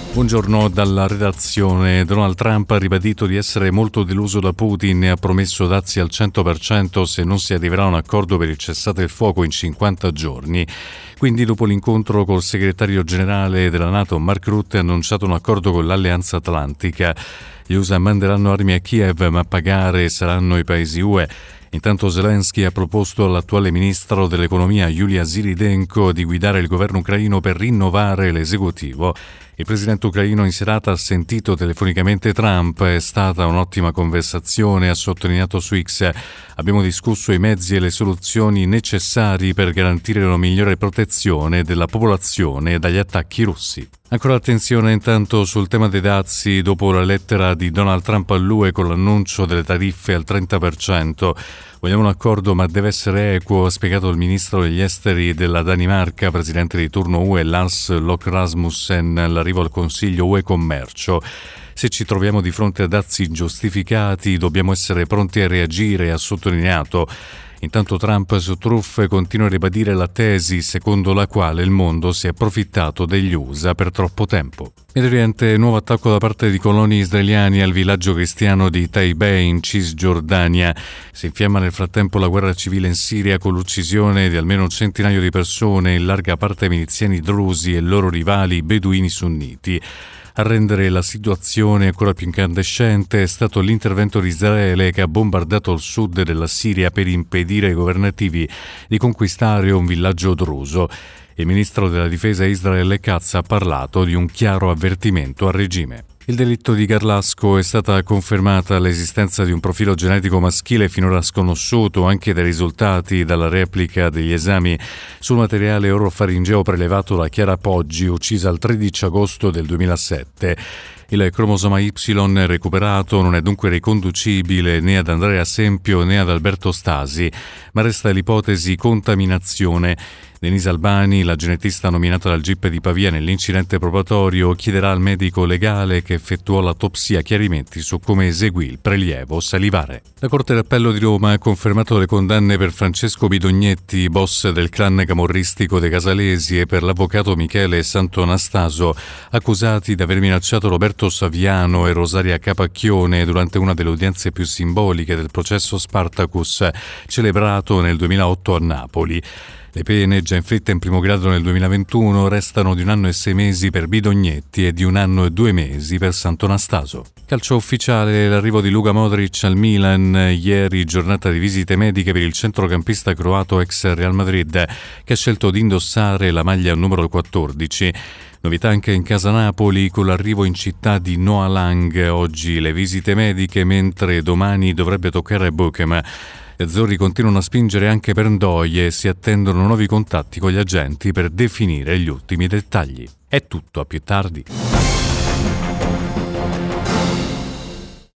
Buongiorno dalla redazione. Donald Trump ha ribadito di essere molto deluso da Putin e ha promesso dazi al 100% se non si arriverà a un accordo per il cessate il fuoco in 50 giorni. Quindi, dopo l'incontro col segretario generale della NATO, Mark Rutte, ha annunciato un accordo con l'Alleanza Atlantica. Gli USA manderanno armi a Kiev, ma a pagare saranno i paesi UE. Intanto Zelensky ha proposto all'attuale ministro dell'economia Yulia Sviridenko di guidare il governo ucraino per rinnovare l'esecutivo. Il presidente ucraino in serata ha sentito telefonicamente Trump. È stata un'ottima conversazione, ha sottolineato su X. Abbiamo discusso i mezzi e le soluzioni necessari per garantire una migliore protezione della popolazione dagli attacchi russi. Ancora attenzione intanto sul tema dei dazi dopo la lettera di Donald Trump all'UE con l'annuncio delle tariffe al 30%. Vogliamo un accordo, ma deve essere equo, ha spiegato il ministro degli esteri della Danimarca, presidente di turno UE Lars Løkke Rasmussen, all'arrivo al Consiglio UE Commercio. Se ci troviamo di fronte a dazi ingiustificati, dobbiamo essere pronti a reagire, ha sottolineato. Intanto Trump su truffe continua a ribadire la tesi secondo la quale il mondo si è approfittato degli USA per troppo tempo. Medio Oriente, nuovo attacco da parte di coloni israeliani al villaggio cristiano di Taibeh in Cisgiordania. Si infiamma nel frattempo la guerra civile in Siria con l'uccisione di almeno un centinaio di persone, in larga parte miliziani drusi e loro rivali beduini sunniti. A rendere la situazione ancora più incandescente è stato l'intervento di Israele che ha bombardato il sud della Siria per impedire ai governativi di conquistare un villaggio druso. Il ministro della difesa Israele Katz ha parlato di un chiaro avvertimento al regime. Il delitto di Garlasco è stata confermata l'esistenza di un profilo genetico maschile finora sconosciuto anche dai risultati dalla replica degli esami sul materiale orofaringeo prelevato da Chiara Poggi, uccisa il 13 agosto del 2007. Il cromosoma Y recuperato non è dunque riconducibile né ad Andrea Sempio né ad Alberto Stasi, ma resta l'ipotesi contaminazione. Denise Albani, la genetista nominata dal GIP di Pavia nell'incidente probatorio, chiederà al medico legale che effettuò l'autopsia chiarimenti su come eseguì il prelievo salivare. La Corte d'Appello di Roma ha confermato le condanne per Francesco Bidognetti, boss del clan camorristico dei Casalesi, e per l'avvocato Michele Santonastaso, accusati di aver minacciato Roberto Saviano e Rosaria Capacchione durante una delle udienze più simboliche del processo Spartacus, celebrato nel 2008 a Napoli. Le pene, già inflitte in primo grado nel 2021, restano di 1 anno e 6 mesi per Bidognetti e di 1 anno e 2 mesi per Santonastaso. Calcio ufficiale, l'arrivo di Luka Modric al Milan. Ieri giornata di visite mediche per il centrocampista croato ex Real Madrid, che ha scelto di indossare la maglia numero 14. Novità anche in casa Napoli con l'arrivo in città di Noah Lang. Oggi le visite mediche, mentre domani dovrebbe toccare Bochum. Gli azzurri continuano a spingere anche per Ndoye e si attendono nuovi contatti con gli agenti per definire gli ultimi dettagli. È tutto, a più tardi.